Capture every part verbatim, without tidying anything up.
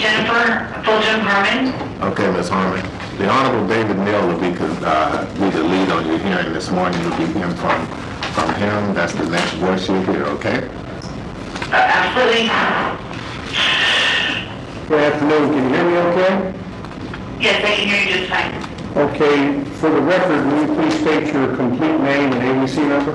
Jennifer Fulgham Harmon. Okay, Miz Harmon. The Honorable David Neal will be, uh, be the lead on your hearing this morning. You'll be hearing from, from him. That's the next voice you'll hear, okay? Uh, absolutely. Good afternoon. Can you hear me okay? Yes, I can hear you just fine. Okay. For the record, will you please state your complete name and A B C number?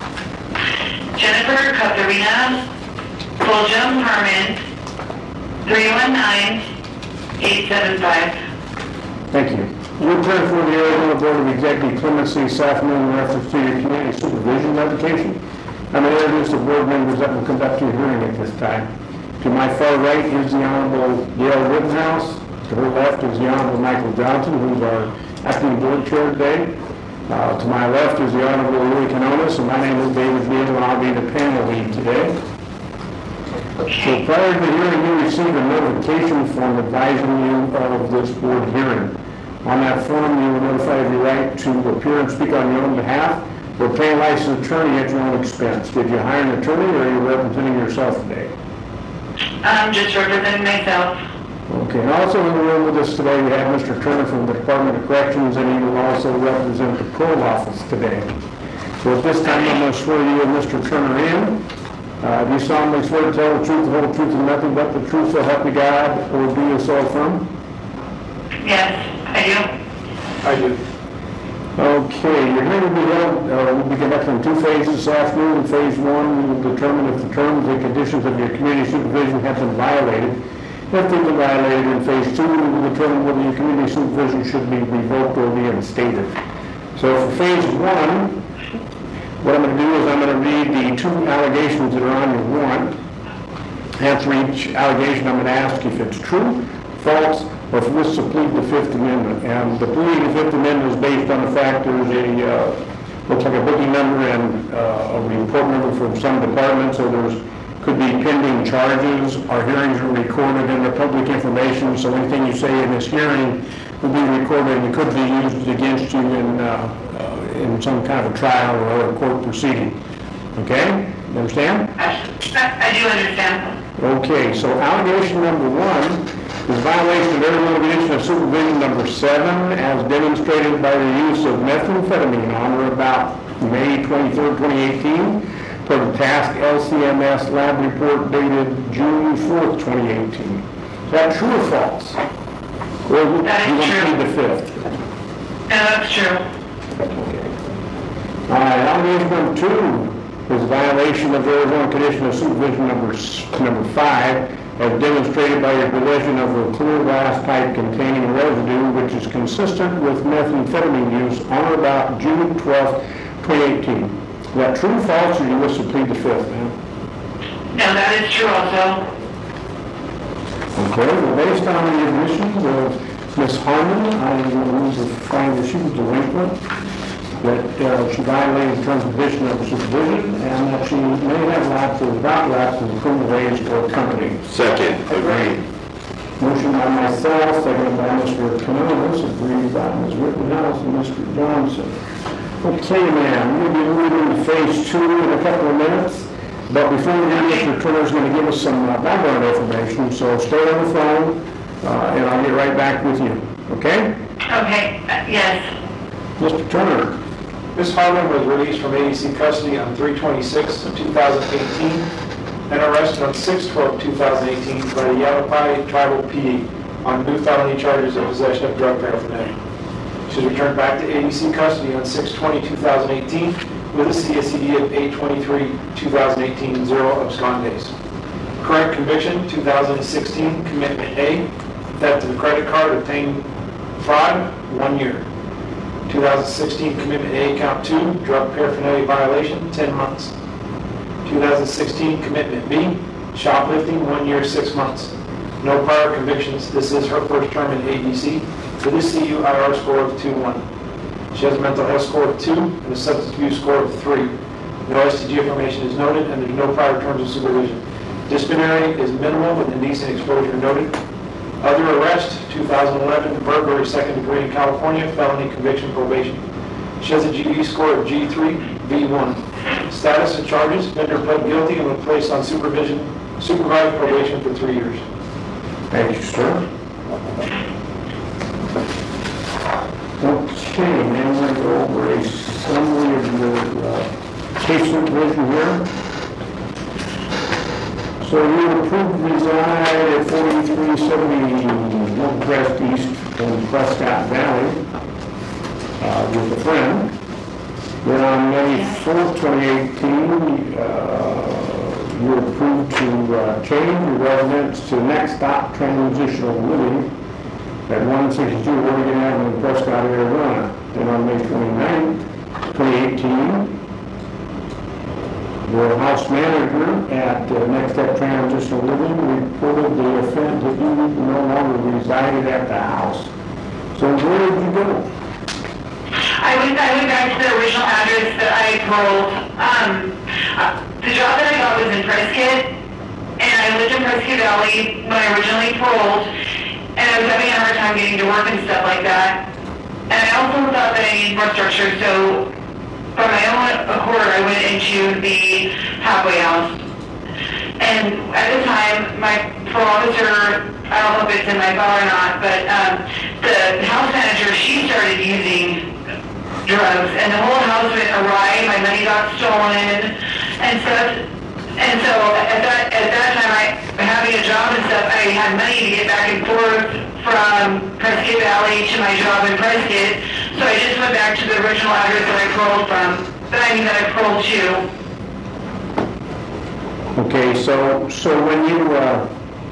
Jennifer Katharina Fulgham Harmon, three one nine, eight seven five. Thank you. You appear for the Arizona Board of Executive Clemency this afternoon in reference to your community supervision application. I'm going to introduce the board members that will conduct your hearing at this time. To my far right is the Honorable Gail Rittenhouse. To her left is the Honorable Michael Johnson, who's our acting board chair today. Uh, to my left is the Honorable Louis Canonis, and my name is David Neal, and I'll be the panel lead today. So prior to the hearing, you received a notification form advising you of this board hearing. On that form, you were notified of your right to appear and speak on your own behalf or pay a licensed attorney at your own expense. Did you hire an attorney, or are you representing yourself today? I'm just representing myself. Okay, and also in the room with us today, we have Mister Turner from the Department of Corrections, and he will also represent the parole office today. So at this time, I'm going to swear you and Mister Turner in. Uh, do you solemnly swear to tell the truth, the whole truth, and nothing but the truth, so help you God, or do you so affirm? Yes, I do. I do. Okay, your hearing will be held, uh, will be conducted in two phases this afternoon. In phase one, we will determine if the terms and conditions of your community supervision have been violated. If they've been violated in phase two, we will determine whether your community supervision should be revoked or reinstated. So for phase one, what I'm going to do is I'm going to read the two allegations that are on your warrant. After each allegation, I'm going to ask if it's true, false, or if this is to plead the Fifth Amendment. And the plea of the Fifth Amendment is based on the fact there's a, uh, looks like a booking number and uh, a report number from some department, so there's could be pending charges. Our hearings are recorded and they're public information, so anything you say in this hearing will be recorded and could be used against you in, uh, uh, in some kind of a trial or a court proceeding. Okay? You understand? I, I do understand. Okay, so allegation number one is violation of Arizona Condition of Supervision number seven, as demonstrated by the use of methamphetamine on or about May twenty-third, twenty eighteen, per the task L C M S lab report dated June fourth, twenty eighteen. Is that true or false? Or that is you true. want to plead the fifth? No, that's true. Okay. All right, allegation number two is a violation of Arizona Condition of Supervision number, number five, as demonstrated by your possession of a clear glass pipe containing residue which is consistent with methamphetamine use on or about June twelfth, twenty eighteen. Is that true or false, or do you wish to plead the fifth, ma'am? No, that is true also. Okay, well, based on the admissions of Miz Harmon, I will move to find that she was delinquent, that uh, she violated the terms and conditions of the supervision, and that she may have lapsed or without lapse in the criminal age or company. Second. Agreed. Motion by myself, seconded by Mister Canonis, agreed by Miz Rittenhouse and Mister Johnson. Okay, ma'am, we'll be moving to phase two in a couple of minutes. But before we do, Mister Turner's going to give us some uh, background information, so stay on the phone, uh, and I'll get right back with you. Okay? Okay, uh, yes. Mister Turner. Miz Harmon was released from A D C custody on three twenty-six of two thousand eighteen and arrested on six twelve two thousand eighteen by the Yavapai Tribal P D on new felony charges of possession of drug paraphernalia. She was returned back to A D C custody on six twenty two thousand eighteen with a C S E D of eight twenty-three two thousand eighteen, zero abscond days. Current conviction, two thousand sixteen, commitment A, theft of a credit card obtained fraud, one year. two thousand sixteen commitment A, count two, drug paraphernalia violation, ten months. two thousand sixteen commitment B, shoplifting, one year, six months. No prior convictions. This is her first term in A D C with a C U I R score of two one. She has a mental health score of two and a substance abuse score of three. No S T G information is noted, and there's no prior terms of supervision. Disciplinary is minimal with indecent exposure noted. Other arrest, two thousand eleven, burglary, second degree in California, felony conviction probation. She has a G D score of G three, V one. Status and charges, offender pled guilty and was placed on supervision, supervised probation for three years. Thank you, sir. Okay, now we're going to go over a summary of your uh, case supervision here. So you approved reside at forty-three seventy Northwest East in Prescott Valley uh, with a friend. Then on May fourth, twenty eighteen, uh, you were approved to uh, change your residence to Next Stop Transitional Living at one sixty-two Oregon Avenue in Prescott, Arizona. Then on May twenty-ninth, twenty eighteen, the house manager at uh, Next Step Transitional Living reported the offense that you no longer resided at the house. So where did you go? I went, I went back to the original address that I paroled. Um, uh, the job that I got was in Prescott, and I lived in Prescott Valley when I originally paroled, and I was having a hard time getting to work and stuff like that. And I also thought that I needed more structure, so from my own accord, I went into the halfway house. And at the time, my parole officer, I don't know if it's in my file or not, but um, the house manager, she started using drugs, and the whole house went awry. My money got stolen and stuff. And so at that at that time, I having a job and stuff, I had money to get back and forth from Prescott Valley to my job in Prescott. So I just went back to the original address that I paroled from. But I mean that I paroled to. Okay, so so when you uh,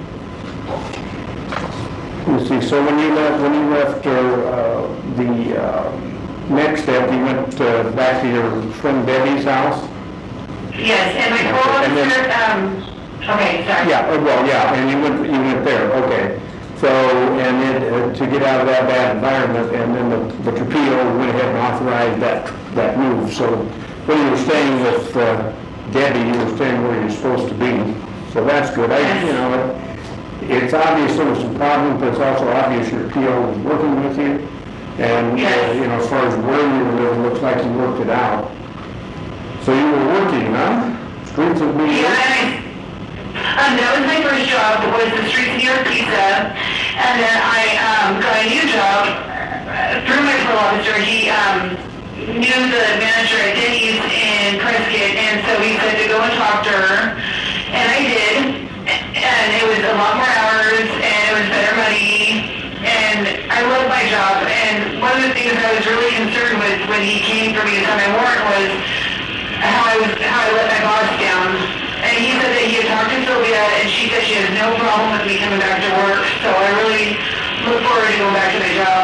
let's see, so when you left when you left uh, uh, the uh, Next Step, you went uh, back to your friend Debbie's house? Yes, and my parole And then- officer, um, okay, sorry. Yeah, uh, well, yeah, and you went, you went there, okay. So, and then uh, to get out of that bad environment, and then the, the P O went ahead and authorized that, that move. So when you were staying with uh, Debbie, you were staying where you're supposed to be. So that's good. I, you know, it, it's obvious there was some problems, but it's also obvious your P O was working with you. And, uh, you know, as far as where you were living, looks like you worked it out. So you were working, huh? Streets of New Yeah, York? and I, um, that was my first job, was the Streets of New York Pizza. And then I um, got a new job uh, through my parole officer. He um, knew the manager at Denny's in Prescott, and so he said to go and talk to her. And I did, and it was a lot more hours, and it was better money. And I loved my job, and one of the things I was really concerned with when he came for me to sign my warrant was how I was, how I let my boss down. And he said that he had talked to Sylvia, and she said she has no problem with me coming back to work, so I really look forward to going back to my job.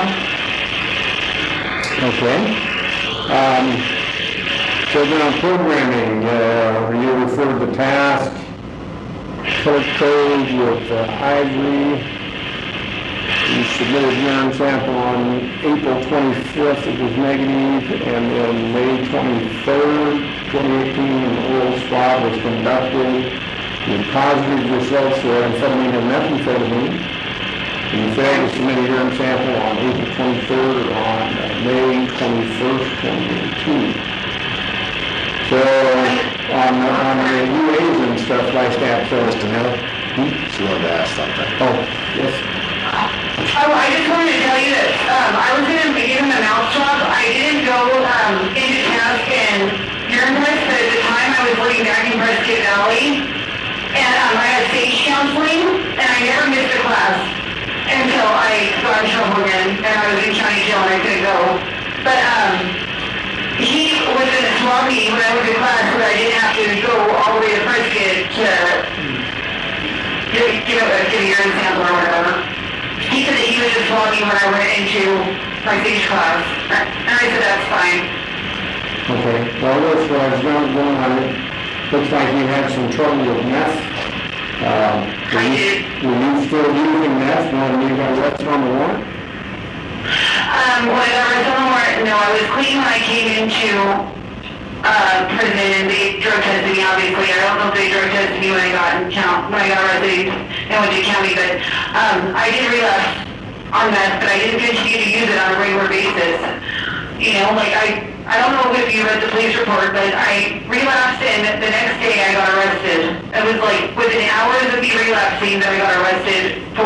Okay. Um, so then on programming, uh, you referred to task, color code with uh, Ivory. You submitted urine sample on April twenty-fifth, it was negative, and then May twenty-third, twenty eighteen, an oral swab was conducted with positive results for amphetamine and methamphetamine. And you failed to submit a urine sample on April twenty-third or on May twenty-first, twenty eighteen. So on, on the U As and stuff like that, so... Mister Miller? She wanted to ask something. Oh, yes. Oh, I just wanted to tell you that um, I was going to give him a mouth swab. I didn't go um, into task and urine test, but at the time I was living back in Prescott Valley, and um, I had stage counseling, and I never missed a class until I got in trouble again, and I was in county jail and I couldn't go. But um, he was going to swab me when I went to class, but I didn't have to go all the way to Prescott to give, give, a, give a urine sample or whatever. He said that he would just swab me when I went into my stage class, and I said that's fine. Okay, well, that's what I was going going on. It looks like you had some trouble with meth. Uh, were I you- did. Were you still using meth when you got arrested on the warrant? Um, when I got arrested on the warrant, no, I was clean when I came into uh, prison, and they drug tested me, obviously. I don't know if they drug tested me when I got in count, when I got arrested and went to county, but um, I did relapse on meth, but I didn't continue to use it on a regular basis. You know, like I, I don't know if you read the police report, but I relapsed, and the next day I got arrested. It was like within hours of me relapsing that I got arrested for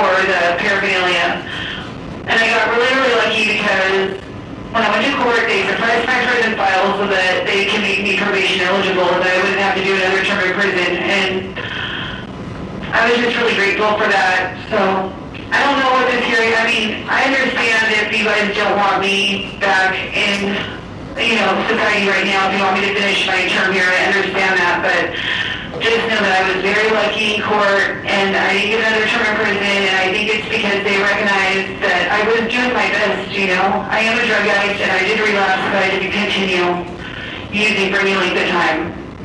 for the paraphernalia. And I got really, really lucky because when I went to court, they suppressed my prison file so that they can make me probation eligible and I wouldn't have to do another term in prison. And I was just really grateful for that. So I don't know what this hearing, I mean, I understand if you guys don't want me back in, you know, society right now, if you want me to finish my term here, I understand that, but just know that I was very lucky in court and I didn't get another term in prison, and I think it's because they recognized that I was doing my best, you know. I am a drug addict and I did relapse, but I didn't continue using for any length of time.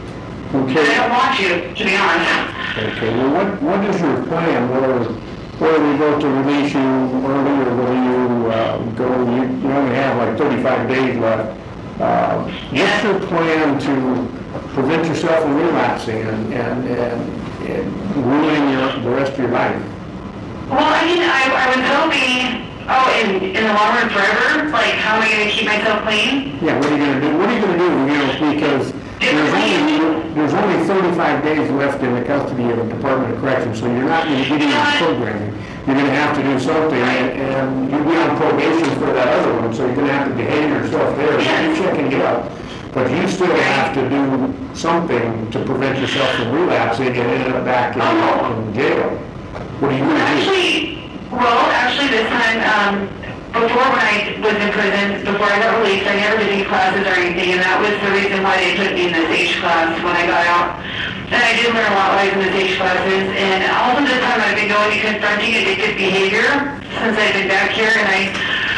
Okay. I don't want to, to be honest. Okay, well, what, what is your plan? Whether, whether we go to release you early or whether you uh, go, you, you only have like thirty-five days left. Uh, what's your plan to prevent yourself from relapsing and, and, and, and ruining your, the rest of your life? Well, I mean, I, I was hoping, oh, in, in the long run forever, like how am I going to keep myself clean? Yeah, what are you going to do? What are you going to do? You know, because there's only, there's only thirty-five days left in the custody of the Department of Corrections, so you're not going to get any programming. You're going to have to do something, and, and you'll be on probation for that other one, so you're going to have to behave yourself there. You're checking it out. But you still have to do something to prevent yourself from relapsing and end up back in, in jail. What are you going to do? Actually, well, actually this time, um, before when I was in prison, before I got released, I never did any classes or anything, and that was the reason why they put me in this H class when I got out. And I did learn a lot while I was in this H classes, and also this time I've been going to confronting addictive behavior since I've been back here, and I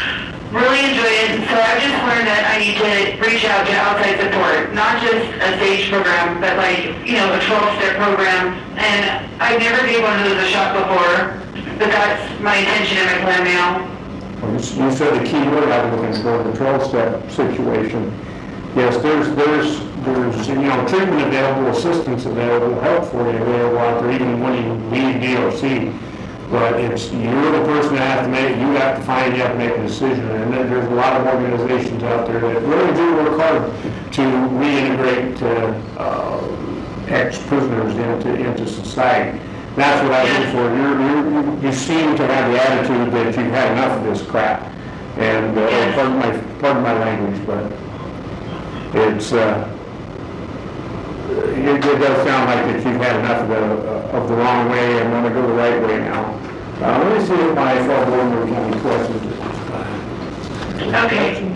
really enjoyed it. And so I've just learned that I need to reach out to outside support, not just a SAGE program, but like, you know, a twelve-step program. And I've never gave one of those a shot before, but that's my intention and my plan now. Well, you said the key word I was looking for, the twelve-step situation. Yes, there's, there's, there's, you know, treatment available, assistance available, help for you available out there, even when you leave D O C. But it's, you're the person that has to make, you have to find, you have to make a decision. And then there's a lot of organizations out there that really do work hard to reintegrate uh, uh, ex-prisoners into, into society. That's what I look for. You're, you're, you seem to have the attitude that you've had enough of this crap. And uh, pardon my, pardon my language, but it's, uh, it, it does sound like that you've had enough of the, uh, of the wrong way and want to go the right way now. Uh, let me see if my fellow board members have any questions at this time. Okay.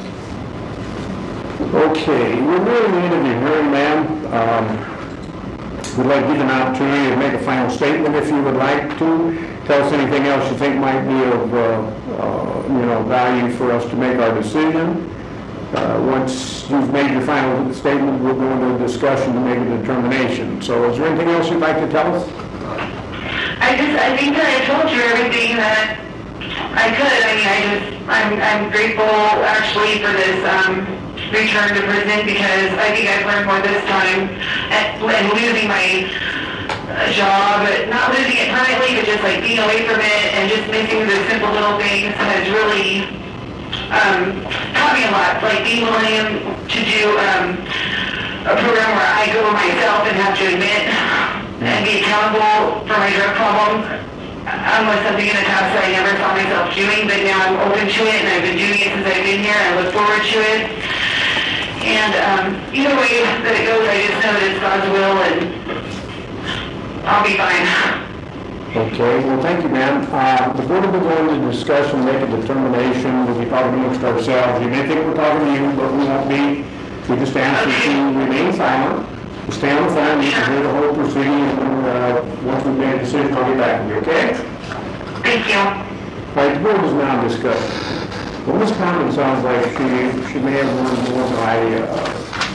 Okay, we're nearing the end of your hearing, ma'am. Um, we'd like to give you an opportunity to make a final statement if you would like to. Tell us anything else you think might be of uh, uh, you know, value for us to make our decision. Uh, once you've made your final statement, we'll go into a discussion to make a determination. So is there anything else you'd like to tell us? I just, I think that I told you everything that I could. I mean, I just, I'm, I'm grateful actually for this um, return to prison because I think I've learned more this time and, and losing my uh, job, not losing it permanently, but just like being away from it and just missing the simple little things has really um, taught me a lot. Like being willing to do um, a program where I go myself and have to admit and be accountable for my drug problem um, was something in the past that I never saw myself doing, but now I'm open to it and I've been doing it since I've been here and I look forward to it. And um, either way that it goes, I just know that it's God's will and I'll be fine. Okay, well, thank you, ma'am. Uh, the board will be going to discuss and make a determination. We'll be talking amongst ourselves. You may think we're talking to you, but we won't be. We just ask that you remain silent. Stay on the phone. You can hear the whole proceeding. And uh, once we've made a decision, I'll get back to you, okay? Thank you. All right, the board is now discussing. Well, Miz Condon sounds like she, she may have learned more by uh,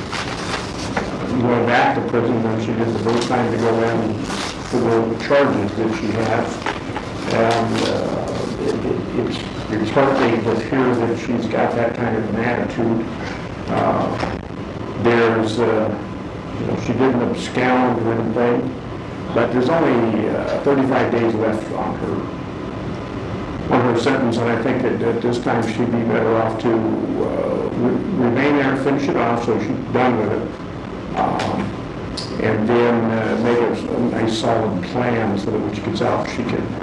going back to prison than she did the first time to go in for the charges that she has. And uh, it, it, it's, it's heartening to hear that she's got that kind of an attitude. Uh, there's, uh, you know, she didn't abscond or anything, but there's only uh, thirty-five days left on her on her sentence, and I think that at this time she'd be better off to uh, re- remain there and finish it off so she's done with it. Um, and then uh, make a, a nice solid plan so that when she gets out she can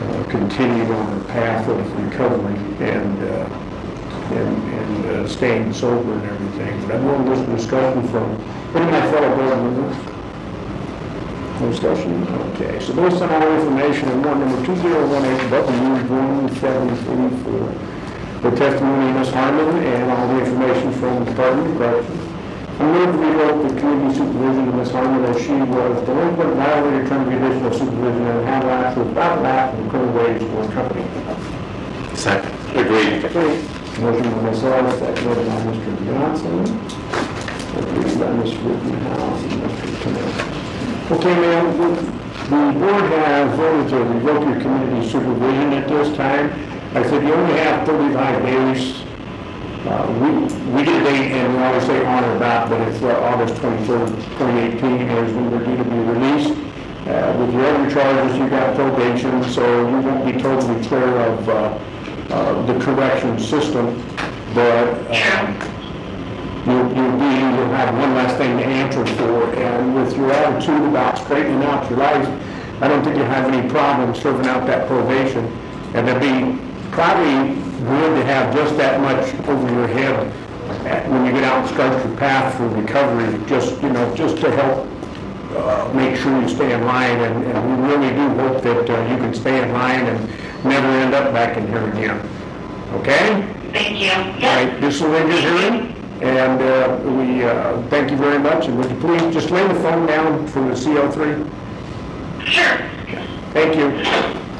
uh, continue on the path of recovery and, uh, and, and uh, staying sober and everything. But I'm going to listen to discussion from any of my fellow board members. No discussion? Okay, so based on all information in warrant number two zero one eight, W one seven three four, the testimony of Miz Harmon and all the information from the Department of Corrections, I move to revoke the community supervision of Miz Harmon as she was delinquent, violated term and condition of supervision and had lapsed without lapse in criminal ways for the company. Second. Agreed. Okay. Motion by myself, seconded by Mister Johnson, agreed by Mister Rittenhouse and Mister Connell. Okay, ma'am, the board has voted to revoke your community supervision at this time. I said you only have thirty-five days. Uh, we, we did a date, and we always say on or about, but it's uh, August twenty-third, twenty eighteen is when they're due to be released. Uh, with your other charges, you got probation, so you won't be totally clear of uh, uh, the correction system, but um, You'll, you'll be, you'll have one less thing to answer for, and with your attitude about straightening out your life, I don't think you'll have any problem serving out that probation. And it'll be probably good to have just that much over your head at, when you get out and start your path for recovery, just, you know, just to help uh, make sure you stay in line, and, and we really do hope that uh, you can stay in line and never end up back in here again. Okay? Thank you. Yep. All right, this will end your hearing. And uh, we uh, thank you very much. And would you please just lay the phone down for the C O three? Sure. Thank you.